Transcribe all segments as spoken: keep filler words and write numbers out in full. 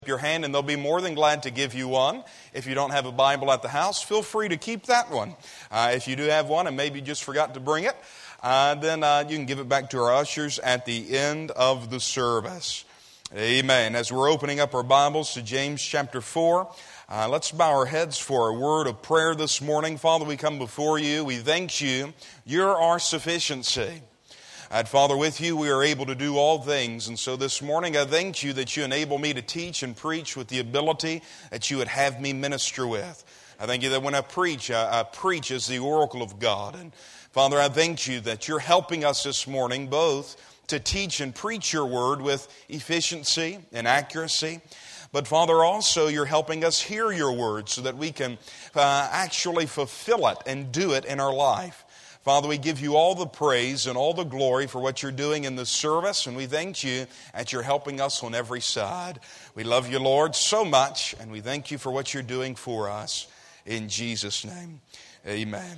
your hand, and they'll be more than glad to give you one. If you don't have a Bible at the house, feel free to keep that one. Uh, if you do have one and maybe you just forgot to bring it, uh, then uh, you can give it back to our ushers at the end of the service. Amen. As we're opening up our Bibles to James chapter four, uh, let's bow our heads for a word of prayer this morning. Father, we come before you. We thank you. You're our sufficiency. And Father, with you we are able to do all things. And so this morning I thank you that you enable me to teach and preach with the ability that you would have me minister with. I thank you that when I preach, I, I preach as the oracle of God. And Father, I thank you that you're helping us this morning both to teach and preach your word with efficiency and accuracy. But Father, also you're helping us hear your word so that we can uh, actually fulfill it and do it in our life. Father, we give you all the praise and all the glory for what you're doing in this service, and we thank you that you're helping us on every side. We love you, Lord, so much, and we thank you for what you're doing for us. In Jesus' name, amen.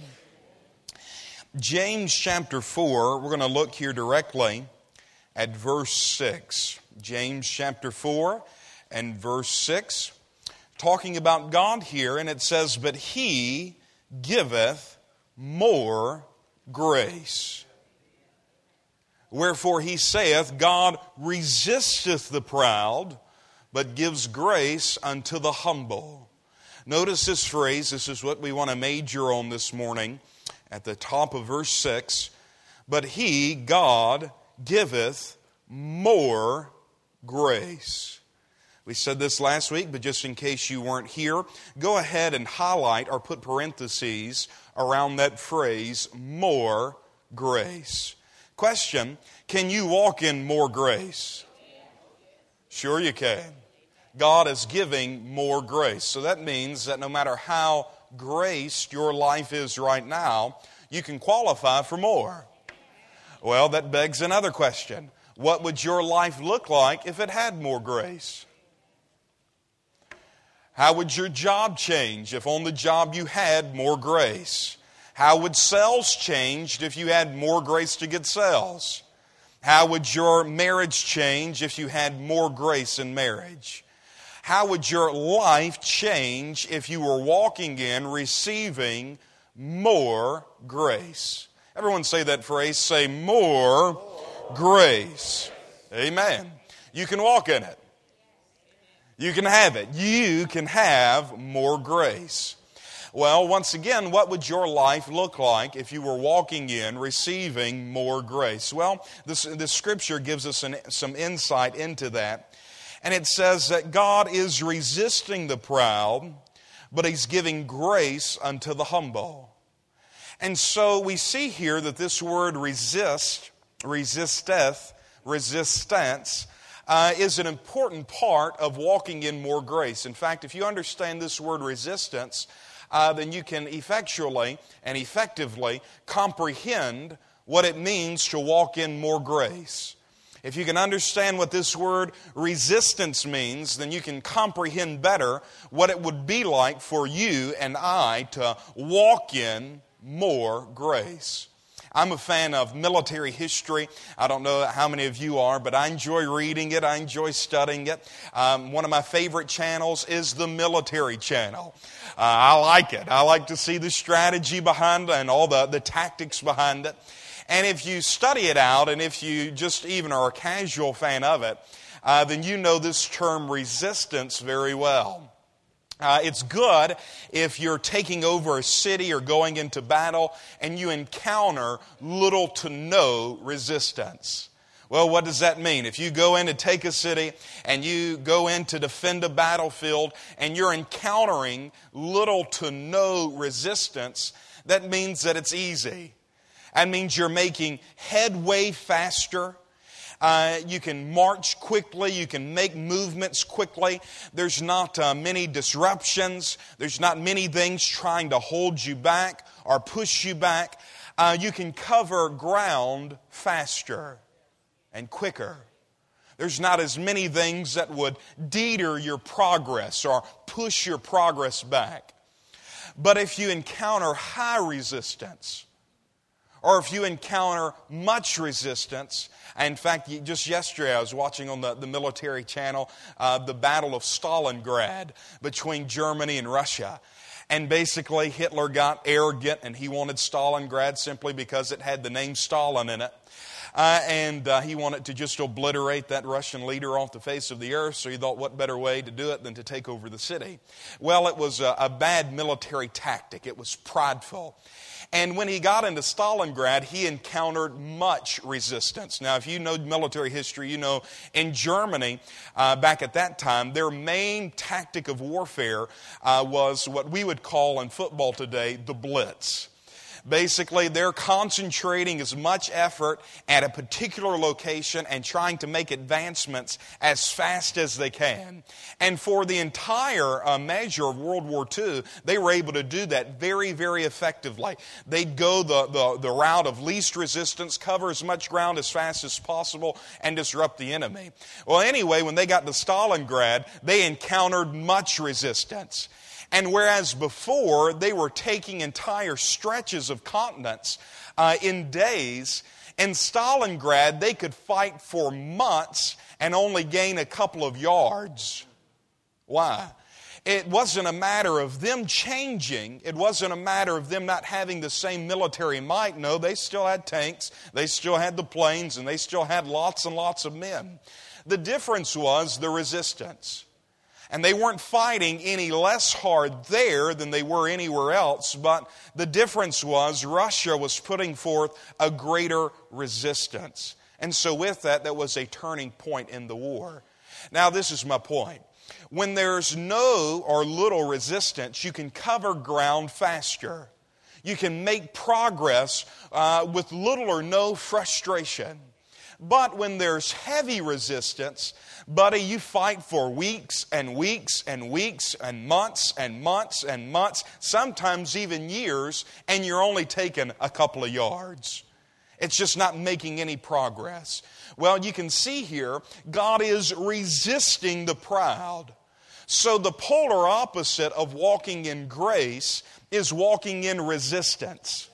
James chapter four, we're going to look here directly at verse six. James chapter four and verse six, talking about God here, and it says, "But he giveth more grace. Wherefore he saith, God resisteth the proud, but gives grace unto the humble." Notice this phrase. This is what we want to major on this morning at the top of verse six. But he, God, giveth more grace. We said this last week, but just in case you weren't here, go ahead and highlight or put parentheses around that phrase, more grace. Question, can you walk in more grace? Sure you can. God is giving more grace. So that means that no matter how graced your life is right now, you can qualify for more. Well, that begs another question. What would your life look like if it had more grace? How would your job change if on the job you had more grace? How would sales change if you had more grace to get sales? How would your marriage change if you had more grace in marriage? How would your life change if you were walking in, receiving more grace? Everyone say that phrase, say more grace. Amen. You can walk in it. You can have it. You can have more grace. Well, once again, what would your life look like if you were walking in, receiving more grace? Well, this, this scripture gives us an, some insight into that. And it says that God is resisting the proud, but He's giving grace unto the humble. And so we see here that this word resist, resisteth, resistance, Uh, is an important part of walking in more grace. In fact, if you understand this word resistance, uh, then you can effectually and effectively comprehend what it means to walk in more grace. If you can understand what this word resistance means, then you can comprehend better what it would be like for you and I to walk in more grace. I'm a fan of military history. I don't know how many of you are, but I enjoy reading it. I enjoy studying it. Um, one of my favorite channels is the Military Channel. Uh, I like it. I like to see the strategy behind it and all the, the tactics behind it. And if you study it out, and if you just even are a casual fan of it, uh, then you know this term resistance very well. Uh, it's good if you're taking over a city or going into battle and you encounter little to no resistance. Well, what does that mean? If you go in to take a city and you go in to defend a battlefield and you're encountering little to no resistance, that means that it's easy. That means you're making headway faster. Uh, you can march quickly. You can make movements quickly. There's not uh, many disruptions. There's not many things trying to hold you back or push you back. Uh, you can cover ground faster and quicker. There's not as many things that would deter your progress or push your progress back. But if you encounter high resistance, or if you encounter much resistance. In fact, just yesterday I was watching on the, the military channel uh, the Battle of Stalingrad between Germany and Russia. And basically Hitler got arrogant and he wanted Stalingrad simply because it had the name Stalin in it. Uh, and uh, he wanted to just obliterate that Russian leader off the face of the earth, so he thought what better way to do it than to take over the city. Well, it was a, a bad military tactic. It was prideful. And when he got into Stalingrad, he encountered much resistance. Now, if you know military history, you know in Germany, uh, back at that time, their main tactic of warfare uh, was what we would call in football today the Blitz. Basically, they're concentrating as much effort at a particular location and trying to make advancements as fast as they can. And for the entire uh, measure of World War Two, they were able to do that very, very effectively. They'd go the, the, the route of least resistance, cover as much ground as fast as possible, and disrupt the enemy. Well, anyway, when they got to Stalingrad, they encountered much resistance. And whereas before they were taking entire stretches of continents uh, in days, in Stalingrad they could fight for months and only gain a couple of yards. Why? It wasn't a matter of them changing. It wasn't a matter of them not having the same military might. No, they still had tanks, they still had the planes, and they still had lots and lots of men. The difference was the resistance. And they weren't fighting any less hard there than they were anywhere else, but the difference was Russia was putting forth a greater resistance. And so with that, that was a turning point in the war. Now, this is my point. When there's no or little resistance, you can cover ground faster. You can make progress uh, with little or no frustration. But when there's heavy resistance, buddy, you fight for weeks and weeks and weeks and months and months and months, sometimes even years, and you're only taking a couple of yards. It's just not making any progress. Well, you can see here, God is resisting the proud. So the polar opposite of walking in grace is walking in resistance.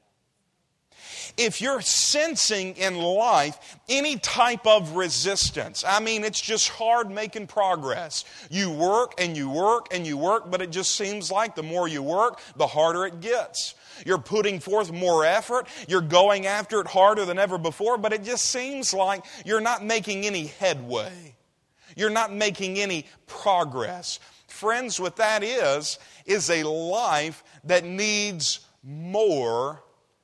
If you're sensing in life any type of resistance, I mean, it's just hard making progress. You work and you work and you work, but it just seems like the more you work, the harder it gets. You're putting forth more effort. You're going after it harder than ever before, but it just seems like you're not making any headway. You're not making any progress. Friends, what that is, is a life that needs more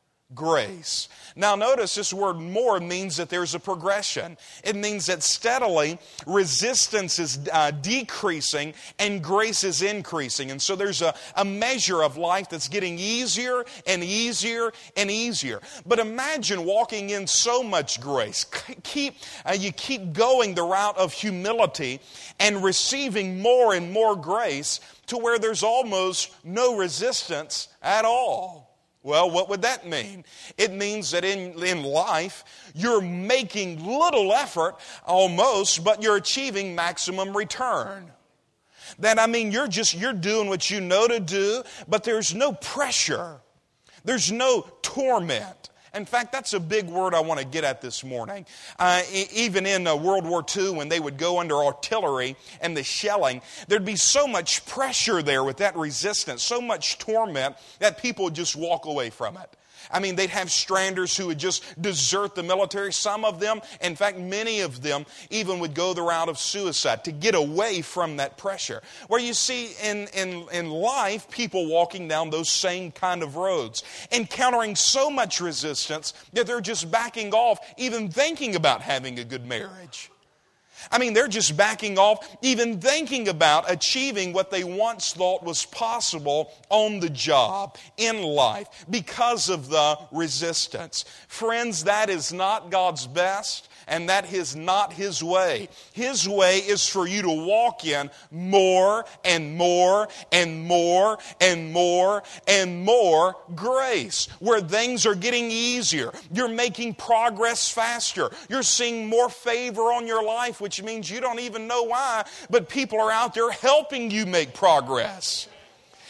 grace. Now notice this word more means that there's a progression. It means that steadily resistance is uh, decreasing and grace is increasing. And so there's a, a measure of life that's getting easier and easier and easier. But imagine walking in so much grace. Keep, uh, you keep going the route of humility and receiving more and more grace to where there's almost no resistance at all. Well, what would that mean? It means that in, in life, you're making little effort almost, but you're achieving maximum return. That, I mean, you're just, you're doing what you know to do, but there's no pressure. There's no torment. In fact, that's a big word I want to get at this morning. Uh, e- even in uh, World War Two, when they would go under artillery and the shelling, there'd be so much pressure there with that resistance, so much torment that people would just walk away from it. I mean, they'd have stranders who would just desert the military. Some of them, in fact, many of them, even would go the route of suicide to get away from that pressure. Where you see in, in, in life, people walking down those same kind of roads, encountering so much resistance that they're just backing off, even thinking about having a good marriage. I mean, they're just backing off, even thinking about achieving what they once thought was possible on the job, in life, because of the resistance. Friends, that is not God's best, and that is not His way. His way is for you to walk in more and more and more and more and more grace, where things are getting easier. You're making progress faster. You're seeing more favor on your life, which means you don't even know why, but people are out there helping you make progress.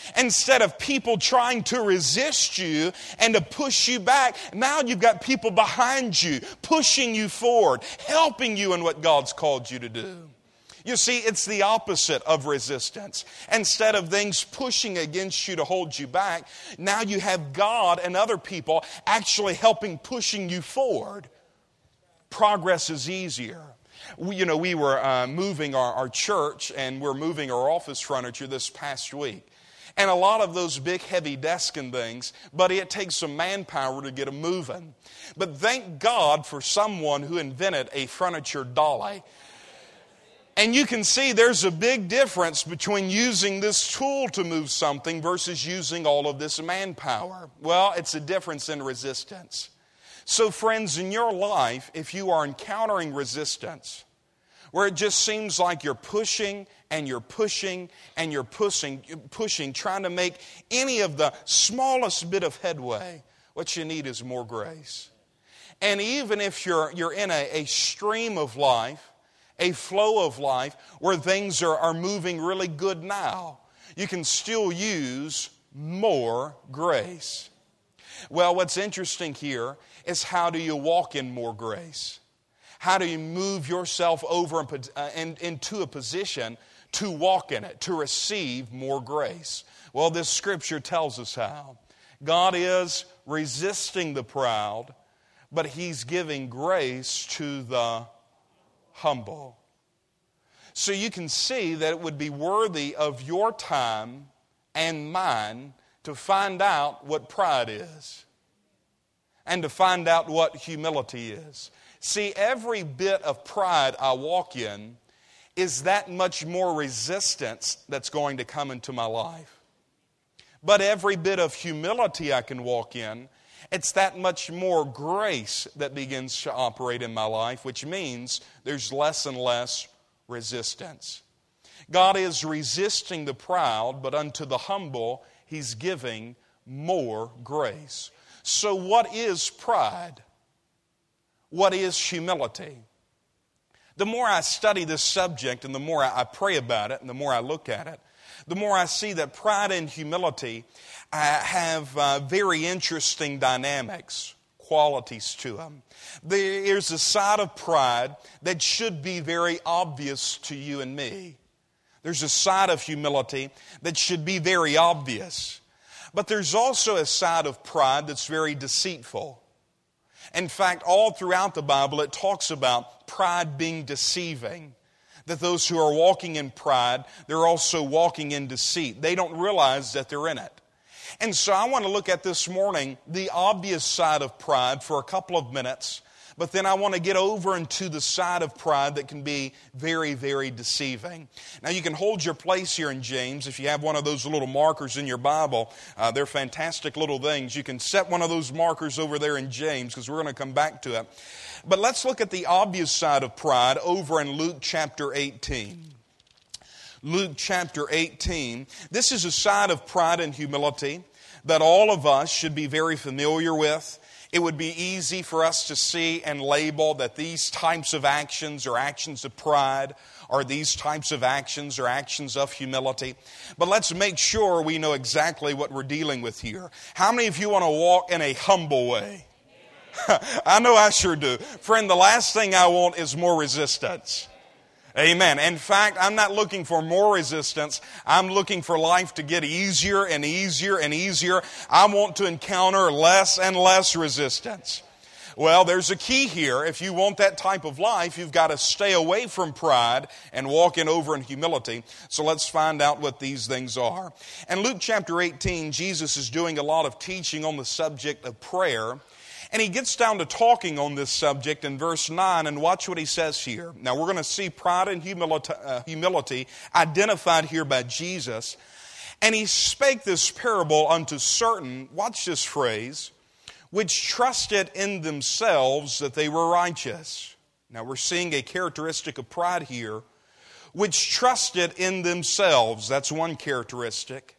Instead of people trying to resist you and to push you back, now you've got people behind you, pushing you forward, helping you in what God's called you to do. You see, it's the opposite of resistance. Instead of things pushing against you to hold you back, now you have God and other people actually helping, pushing you forward. Progress is easier. We, you know, we were uh, moving our, our church, and we're moving our office furniture this past week. And a lot of those big, heavy desks and things, buddy, it takes some manpower to get them moving. But thank God for someone who invented a furniture dolly. And you can see there's a big difference between using this tool to move something versus using all of this manpower. Well, it's a difference in resistance. So friends, in your life, if you are encountering resistance, where it just seems like you're pushing and you're pushing and you're pushing, pushing, trying to make any of the smallest bit of headway, what you need is more grace. And even if you're, you're in a, a stream of life, a flow of life where things are, are moving really good now, you can still use more grace. Well, what's interesting here is, how do you walk in more grace? How do you move yourself over and, uh, in, into a position to walk in it, to receive more grace? Well, this scripture tells us how. God is resisting the proud, but He's giving grace to the humble. So you can see that it would be worthy of your time and mine to find out what pride is and to find out what humility is. See, every bit of pride I walk in is that much more resistance that's going to come into my life. But every bit of humility I can walk in, it's that much more grace that begins to operate in my life, which means there's less and less resistance. God is resisting the proud, but unto the humble He's giving more grace. So what is pride? What is humility? The more I study this subject and the more I pray about it and the more I look at it, the more I see that pride and humility uh, have uh, very interesting dynamics, qualities to them. There's a side of pride that should be very obvious to you and me. There's a side of humility that should be very obvious. But there's also a side of pride that's very deceitful. In fact, all throughout the Bible, it talks about pride being deceiving. That those who are walking in pride, they're also walking in deceit. They don't realize that they're in it. And so I want to look at this morning the obvious side of pride for a couple of minutes. But then I want to get over into the side of pride that can be very, very deceiving. Now you can hold your place here in James. If you have one of those little markers in your Bible, uh, they're fantastic little things. You can set one of those markers over there in James, because we're going to come back to it. But let's look at the obvious side of pride over in Luke chapter eighteen. Luke chapter eighteen. This is a side of pride and humility that all of us should be very familiar with. It would be easy for us to see and label that these types of actions are actions of pride, or these types of actions are actions of humility. But let's make sure we know exactly what we're dealing with here. How many of you want to walk in a humble way? I know I sure do. Friend, the last thing I want is more resistance. Amen. In fact, I'm not looking for more resistance. I'm looking for life to get easier and easier and easier. I want to encounter less and less resistance. Well, there's a key here. If you want that type of life, you've got to stay away from pride and walk in over in humility. So let's find out what these things are. In Luke chapter eighteen, Jesus is doing a lot of teaching on the subject of prayer. And He gets down to talking on this subject in verse nine, and watch what He says here. Now we're going to see pride and humility, uh, humility identified here by Jesus. And He spake this parable unto certain, watch this phrase, which trusted in themselves that they were righteous. Now we're seeing a characteristic of pride here, which trusted in themselves. That's one characteristic.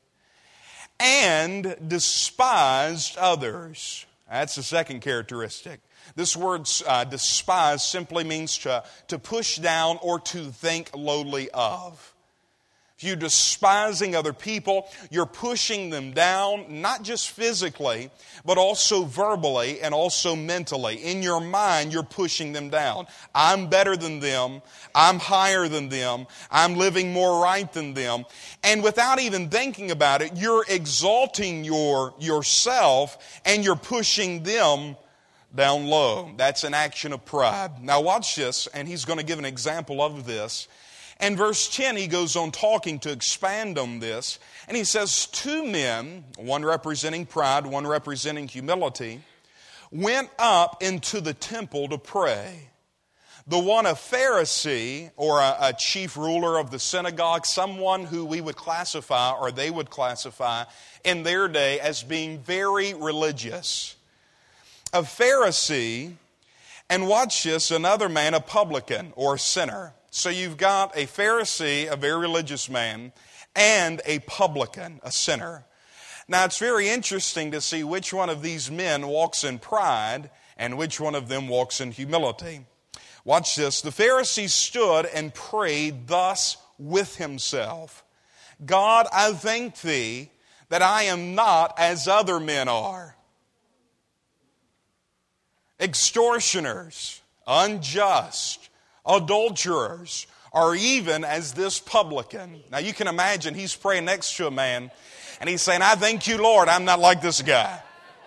And despised others. That's the second characteristic. This word uh, despise simply means to, to push down or to think lowly of. if you're despising other people, you're pushing them down, not just physically, but also verbally and also mentally. In your mind, you're pushing them down. I'm better than them. I'm higher than them. I'm living more right than them. And without even thinking about it, you're exalting your yourself and you're pushing them down low. That's an action of pride. Now watch this, and he's going to give an example of this. And verse ten, he goes on talking to expand on this. And he says, two men, one representing pride, one representing humility, went up into the temple to pray. The one a Pharisee, or a, a chief ruler of the synagogue, someone who we would classify, or they would classify in their day as being very religious. A Pharisee, and watch this, another man, a publican or a sinner. So you've got a Pharisee, a very religious man, and a publican, a sinner. Now it's very interesting to see which one of these men walks in pride and which one of them walks in humility. Watch this. The Pharisee stood and prayed thus with himself. God, I thank thee that I am not as other men are. Extortioners, unjust, adulterers, or even as this publican. Now you can imagine he's praying next to a man and he's saying, I thank you, Lord, I'm not like this guy.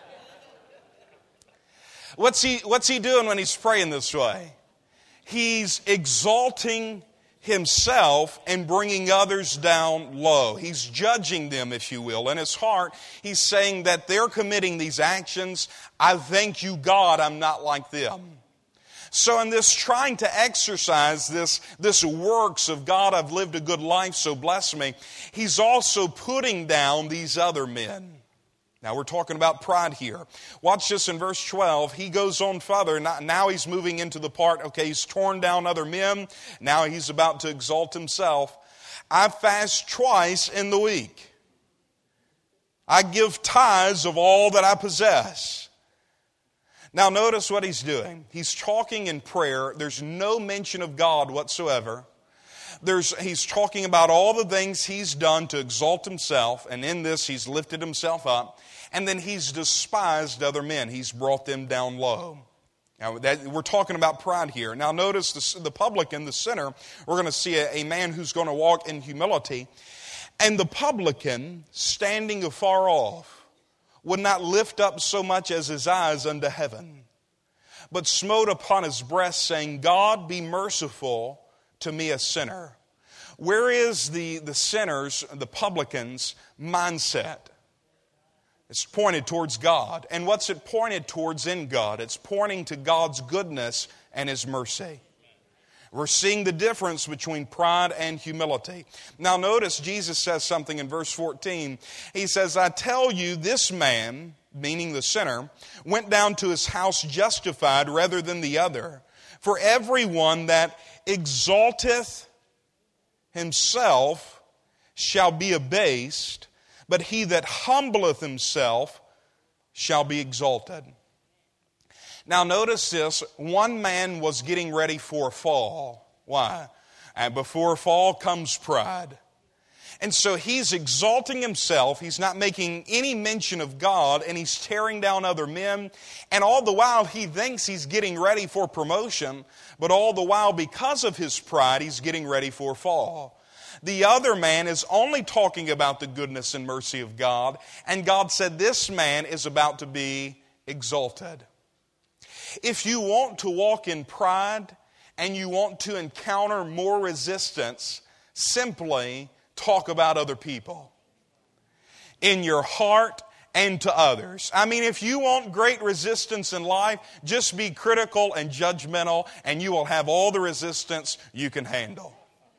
What's he, what's he doing when he's praying this way? He's exalting himself and bringing others down low. He's judging them, if you will. In his heart, he's saying that they're committing these actions. I thank you, God, I'm not like them. So in this trying to exercise this, this works of God, I've lived a good life, so bless me, he's also putting down these other men. Now we're talking about pride here. Watch this in verse twelve. He goes on further. Now he's moving into the part, okay, he's torn down other men. Now he's about to exalt himself. I fast twice in the week. I give tithes of all that I possess. Now notice what he's doing. He's talking in prayer. There's no mention of God whatsoever. There's, he's talking about all the things he's done to exalt himself, and in this he's lifted himself up. And then he's despised other men. He's brought them down low. Now that, we're talking about pride here. Now notice the, the publican, the sinner, we're going to see a, a man who's going to walk in humility. And the publican, standing afar off, would not lift up so much as his eyes unto heaven, but smote upon his breast, saying, God, be merciful to me, a sinner. Where is the, the sinner's, the publican's mindset? It's pointed towards God. And what's it pointed towards in God? It's pointing to God's goodness and His mercy. We're seeing the difference between pride and humility. Now notice Jesus says something in verse fourteen. He says, I tell you, this man, meaning the sinner, went down to his house justified rather than the other. For everyone that exalteth himself shall be abased, but he that humbleth himself shall be exalted. Now notice this, one man was getting ready for a fall. Why? And before a fall comes pride. And so he's exalting himself, he's not making any mention of God, and he's tearing down other men. And all the while he thinks he's getting ready for promotion, but all the while because of his pride he's getting ready for a fall. The other man is only talking about the goodness and mercy of God, and God said this man is about to be exalted. If you want to walk in pride and you want to encounter more resistance, simply talk about other people in your heart and to others. I mean, if you want great resistance in life, just be critical and judgmental, and you will have all the resistance you can handle.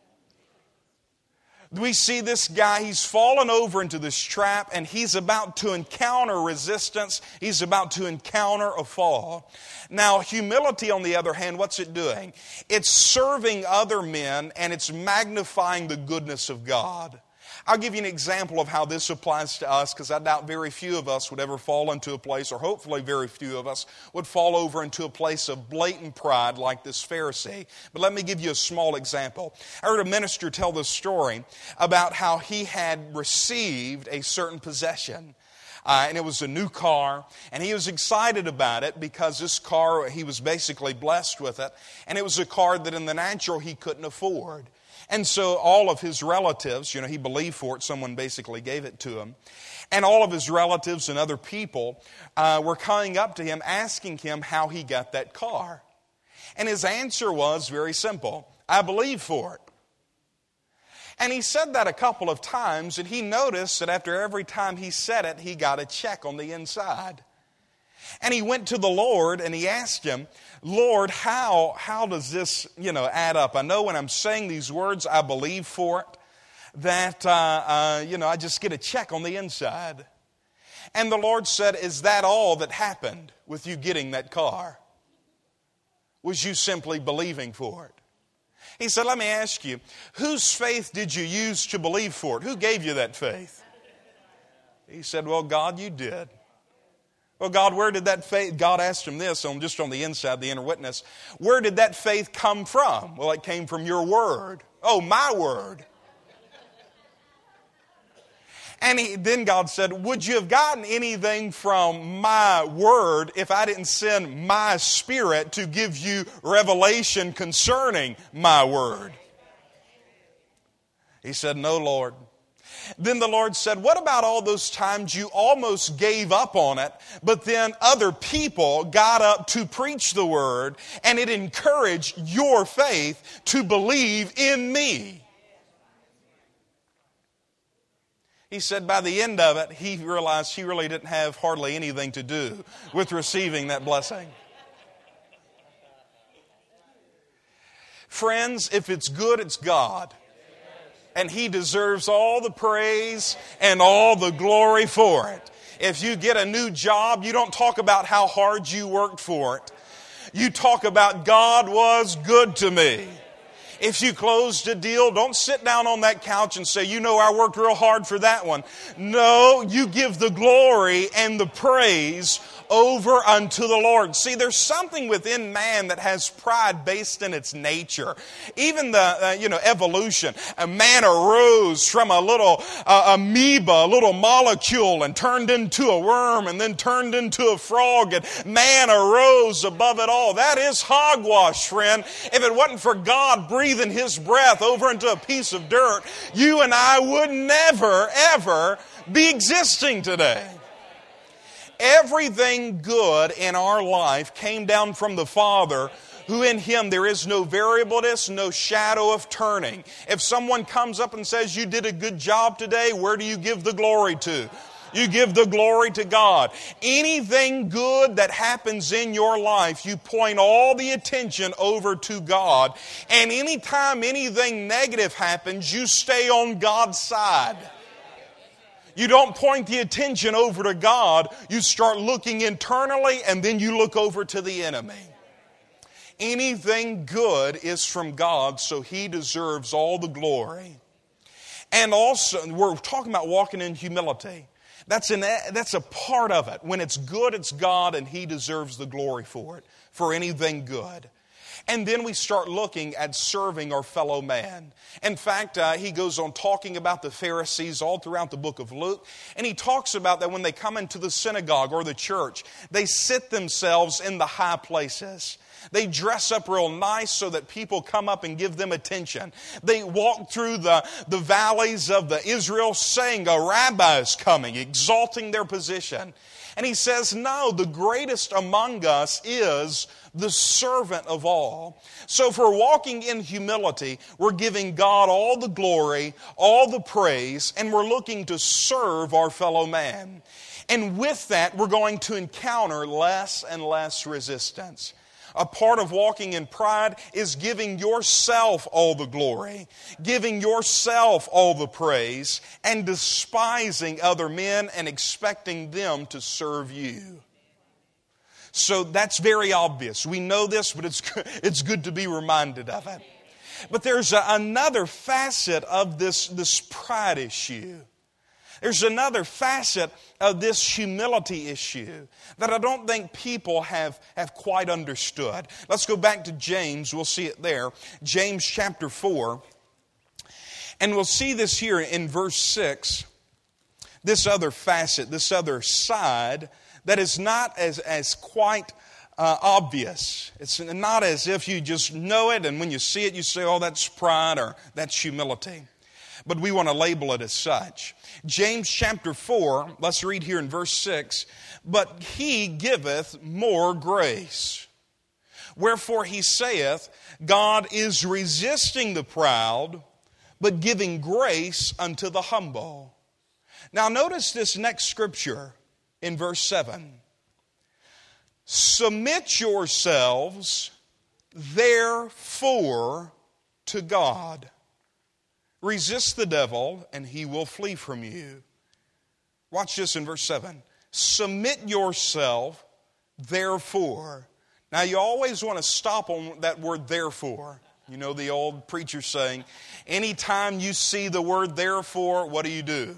We see this guy, he's fallen over into this trap, and he's about to encounter resistance. He's about to encounter a fall. Now, humility, on the other hand, what's it doing? It's serving other men, and it's magnifying the goodness of God. I'll give you an example of how this applies to us, because I doubt very few of us would ever fall into a place, or hopefully very few of us would fall over into a place of blatant pride like this Pharisee. But let me give you a small example. I heard a minister tell this story about how he had received a certain possession. Uh, and it was a new car, and he was excited about it because this car, he was basically blessed with it, and it was a car that in the natural he couldn't afford. And so all of his relatives, you know, he believed for it, someone basically gave it to him, and all of his relatives and other people uh, were coming up to him asking him how he got that car. And his answer was very simple: I believe for it. And he said that a couple of times, and he noticed that after every time he said it, he got a check on the inside. And he went to the Lord and he asked him, Lord, how, how does this, you know, add up? I know when I'm saying these words, I believe for it, that, uh, uh, you know, I just get a check on the inside. And the Lord said, is that all that happened with you getting that car? Was you simply believing for it? He said, let me ask you, whose faith did you use to believe for it? Who gave you that faith? He said, well, God, you did. Well, God, where did that faith, God asked him this, on just on the inside, the inner witness, where did that faith come from? Well, it came from your word. Oh, my word. And he, then God said, would you have gotten anything from my word if I didn't send my Spirit to give you revelation concerning my word? He said, no, Lord. Then the Lord said, what about all those times you almost gave up on it, but then other people got up to preach the word, and it encouraged your faith to believe in me? He said by the end of it, he realized he really didn't have hardly anything to do with receiving that blessing. Friends, if it's good, it's God. And He deserves all the praise and all the glory for it. If you get a new job, you don't talk about how hard you worked for it. You talk about God was good to me. If you closed a deal, don't sit down on that couch and say, you know, I worked real hard for that one. No, you give the glory and the praise over unto the Lord. See, there's something within man that has pride based in its nature. Even the, uh, you know, evolution. A man arose from a little uh, amoeba, a little molecule, and turned into a worm, and then turned into a frog, and man arose above it all. That is hogwash, friend. If it wasn't for God breathing His breath over into a piece of dirt, you and I would never, ever be existing today. Everything good in our life came down from the Father, who in Him there is no variableness, no shadow of turning. If someone comes up and says, you did a good job today, where do you give the glory to? You give the glory to God. Anything good that happens in your life, you point all the attention over to God. And anytime anything negative happens, you stay on God's side. You don't point the attention over to God. You start looking internally, and then you look over to the enemy. Anything good is from God, so He deserves all the glory. And also, we're talking about walking in humility. That's, an, that's a part of it. When it's good, it's God, and He deserves the glory for it, for anything good. And then we start looking at serving our fellow man. In fact, uh, he goes on talking about the Pharisees all throughout the book of Luke. And he talks about that when they come into the synagogue or the church, they sit themselves in the high places. They dress up real nice so that people come up and give them attention. They walk through the, the valleys of the Israel saying, a rabbi is coming, exalting their position. And he says, no, the greatest among us is the servant of all. So if we're walking in humility, we're giving God all the glory, all the praise, and we're looking to serve our fellow man. And with that, we're going to encounter less and less resistance. A part of walking in pride is giving yourself all the glory, giving yourself all the praise, and despising other men and expecting them to serve you. So that's very obvious. We know this, but it's, it's good to be reminded of it. But there's a, another facet of this, this pride issue. There's another facet of this humility issue that I don't think people have, have quite understood. Let's go back to James. We'll see it there. James chapter four. And we'll see this here in verse six. This other facet, this other side that is not as, as quite uh, obvious. It's not as if you just know it and when you see it you say, oh, that's pride or that's humility. But we want to label it as such. James chapter four, let's read here in verse six. But he giveth more grace. Wherefore he saith, God is resisting the proud, but giving grace unto the humble. Now notice this next scripture in verse seven. Submit yourselves therefore to God. Resist the devil, and he will flee from you. Watch this in verse seven. Submit yourself, therefore. Now, you always want to stop on that word, therefore. You know the old preacher saying, anytime you see the word therefore, what do you do?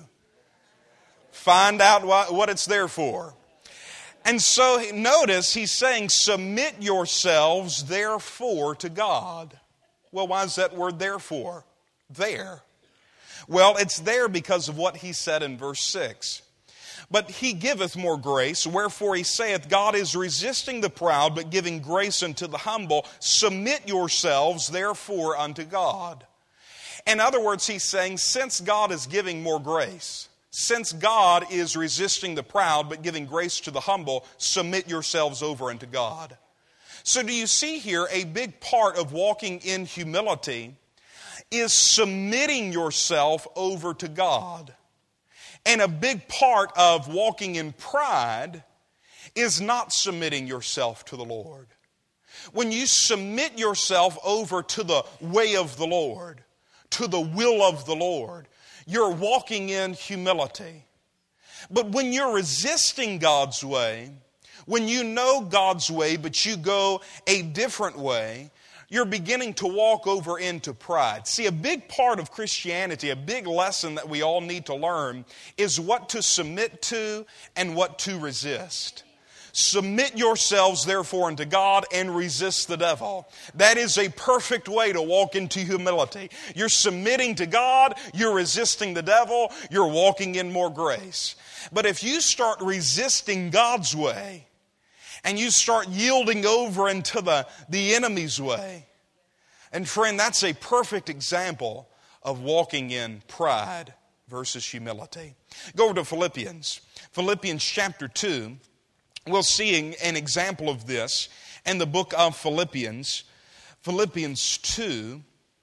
Find out what, what it's there for. And so, notice he's saying, submit yourselves, therefore, to God. Well, why is that word therefore? There. Well, it's there because of what he said in verse six. But he giveth more grace, wherefore he saith, God is resisting the proud, but giving grace unto the humble. Submit yourselves, therefore, unto God. In other words, he's saying, since God is giving more grace, since God is resisting the proud, but giving grace to the humble, submit yourselves over unto God. So do you see here a big part of walking in humility is submitting yourself over to God. And a big part of walking in pride is not submitting yourself to the Lord. When you submit yourself over to the way of the Lord, to the will of the Lord, you're walking in humility. But when you're resisting God's way, when you know God's way but you go a different way, you're beginning to walk over into pride. See, a big part of Christianity, a big lesson that we all need to learn is what to submit to and what to resist. Submit yourselves, therefore, unto God and resist the devil. That is a perfect way to walk into humility. You're submitting to God, you're resisting the devil, you're walking in more grace. But if you start resisting God's way, and you start yielding over into the, the enemy's way. And friend, that's a perfect example of walking in pride versus humility. Go over to Philippians. Philippians chapter two. We'll see an example of this in the book of Philippians. Philippians two.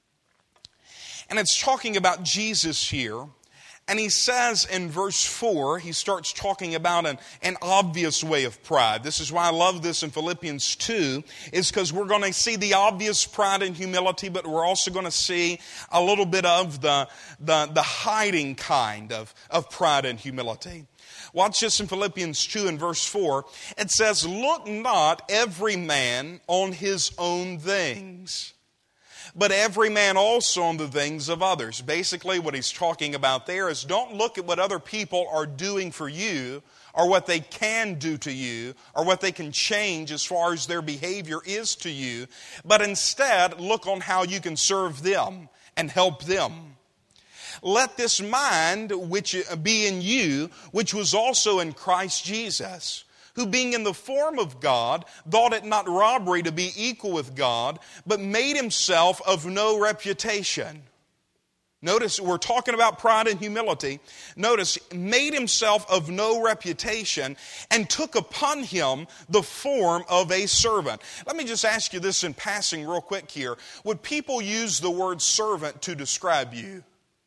And it's talking about Jesus here. And he says in verse four, he starts talking about an, an obvious way of pride. This is why I love this in Philippians two, is because we're going to see the obvious pride and humility, but we're also going to see a little bit of the, the, the hiding kind of, of pride and humility. Watch this in Philippians two and verse four. It says, look not every man on his own things, but every man also on the things of others. Basically, what he's talking about there is don't look at what other people are doing for you or what they can do to you or what they can change as far as their behavior is to you, but instead look on how you can serve them and help them. Let this mind which be in you, which was also in Christ Jesus, who being in the form of God, thought it not robbery to be equal with God, but made himself of no reputation. Notice, we're talking about pride and humility. Notice, made himself of no reputation and took upon him the form of a servant. Let me just ask you this in passing real quick here. Would people use the word servant to describe you?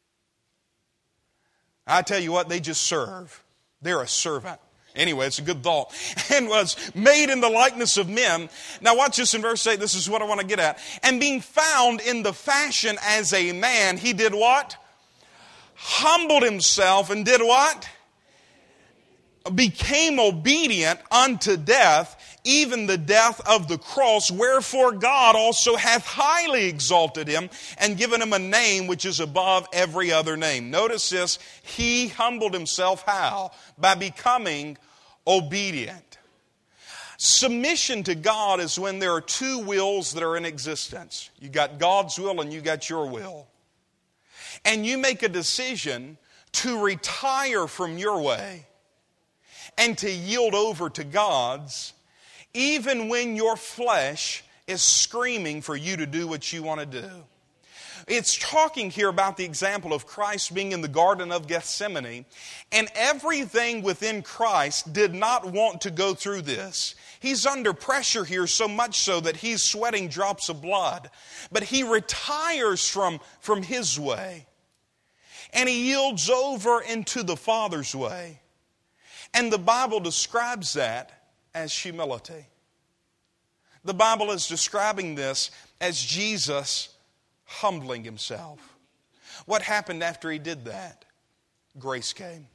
I tell you what, they just serve. They're a servant. Anyway, it's a good thought. And was made in the likeness of men. Now watch this in verse eight. This is what I want to get at. And being found in the fashion as a man, he did what? Humbled himself and did what? Became obedient unto death, even the death of the cross, wherefore God also hath highly exalted him and given him a name which is above every other name. Notice this, he humbled himself how? By becoming obedient. Submission to God is when there are two wills that are in existence. You got God's will and you got your will. And you make a decision to retire from your way and to yield over to God's, even when your flesh is screaming for you to do what you want to do. It's talking here about the example of Christ being in the Garden of Gethsemane, and everything within Christ did not want to go through this. He's under pressure here, so much so that he's sweating drops of blood. But he retires from, from his way, and he yields over into the Father's way. And the Bible describes that as humility. The Bible is describing this as Jesus humbling himself. What happened after he did that? Grace came.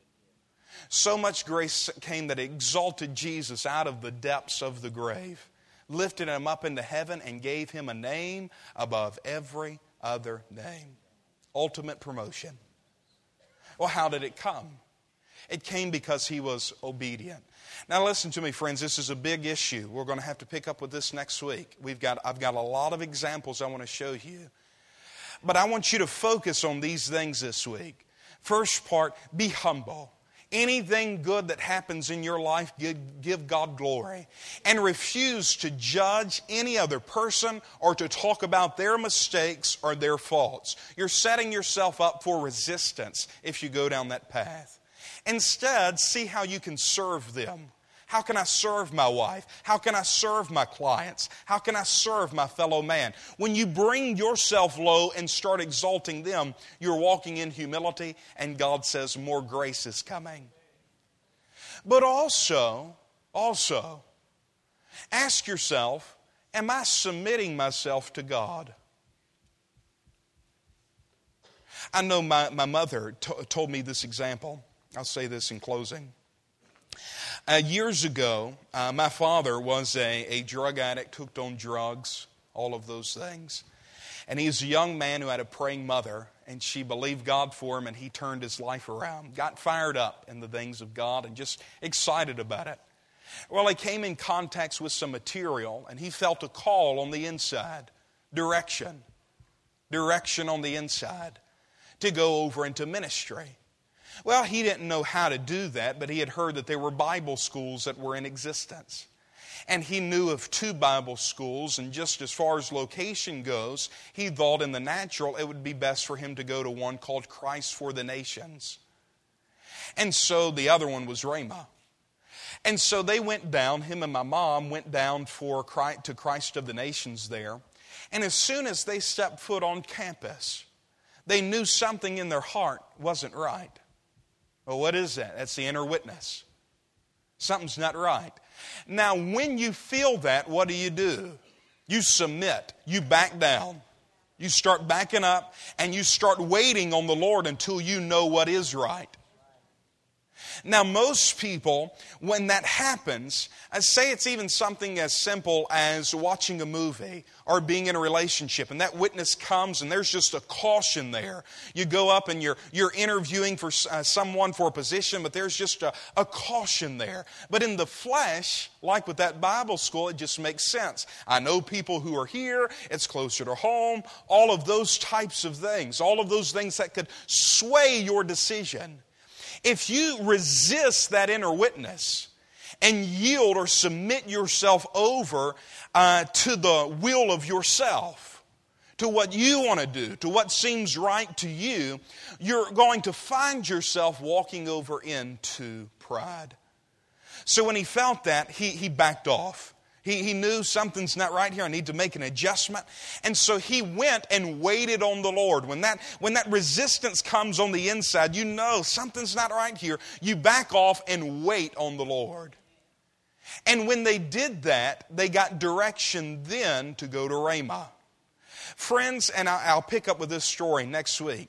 So much grace came that it exalted Jesus out of the depths of the grave, lifted him up into heaven, and gave him a name above every other name. Ultimate promotion. Well, how did it come? It came because he was obedient. Now listen to me, friends, this is a big issue. We're going to have to pick up with this next week. We've got, I've got a lot of examples I want to show you. But I want you to focus on these things this week. First part, be humble. Anything good that happens in your life, give, give God glory. And refuse to judge any other person or to talk about their mistakes or their faults. You're setting yourself up for resistance if you go down that path. Instead, see how you can serve them. How can I serve my wife? How can I serve my clients? How can I serve my fellow man? When you bring yourself low and start exalting them, you're walking in humility, and God says more grace is coming. But also, also, ask yourself, am I submitting myself to God? I know my, my mother t- told me this example. I'll say this in closing. Uh, years ago, uh, my father was a, a drug addict, hooked on drugs, all of those things. And he was a young man who had a praying mother, and she believed God for him, and he turned his life around, got fired up in the things of God, and just excited about it. Well, he came in contact with some material, and he felt a call on the inside, direction, direction on the inside, to go over into ministry. Well, he didn't know how to do that, but he had heard that there were Bible schools that were in existence. And he knew of two Bible schools, and just as far as location goes, he thought in the natural it would be best for him to go to one called Christ for the Nations. And so the other one was Rhema. And so they went down, him and my mom went down for Christ, to Christ of the Nations there. And as soon as they stepped foot on campus, they knew something in their heart wasn't right. Well, what is that? That's the inner witness. Something's not right. Now, when you feel that, what do you do? You submit. You back down. You start backing up, and you start waiting on the Lord until you know what is right. Now, most people, when that happens, I say it's even something as simple as watching a movie or being in a relationship, and that witness comes and there's just a caution there. You go up and you're, you're interviewing for uh, someone for a position, but there's just a, a caution there. But in the flesh, like with that Bible school, it just makes sense. I know people who are here, it's closer to home, all of those types of things, all of those things that could sway your decision. If you resist that inner witness and yield or submit yourself over uh, to the will of yourself, to what you want to do, to what seems right to you, you're going to find yourself walking over into pride. So when he felt that, he, he backed off. He, he knew something's not right here. I need to make an adjustment. And so he went and waited on the Lord. When that, when that resistance comes on the inside, you know something's not right here. You back off and wait on the Lord. And when they did that, they got direction then to go to Rhema. Friends, and I'll pick up with this story next week.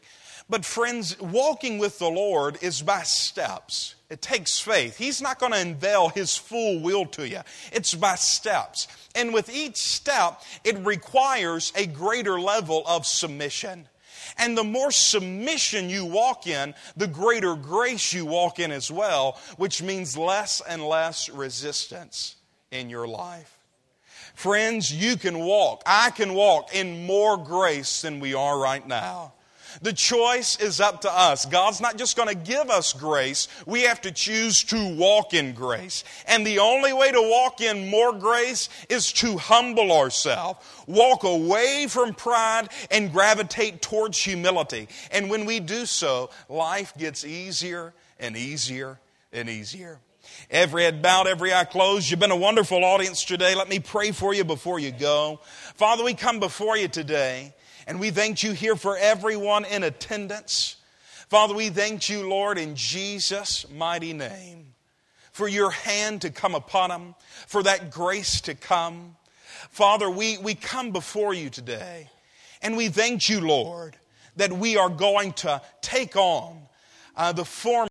But friends, walking with the Lord is by steps. It takes faith. He's not going to unveil His full will to you. It's by steps. And with each step, it requires a greater level of submission. And the more submission you walk in, the greater grace you walk in as well, which means less and less resistance in your life. Friends, you can walk, I can walk in more grace than we are right now. The choice is up to us. God's not just going to give us grace. We have to choose to walk in grace. And the only way to walk in more grace is to humble ourselves, walk away from pride, and gravitate towards humility. And when we do so, life gets easier and easier and easier. Every head bowed, every eye closed. You've been a wonderful audience today. Let me pray for you before you go. Father, we come before you today, and we thank you here for everyone in attendance. Father, we thank you, Lord, in Jesus' mighty name, for your hand to come upon them, for that grace to come. Father, we, we come before you today, and we thank you, Lord, that we are going to take on uh, the form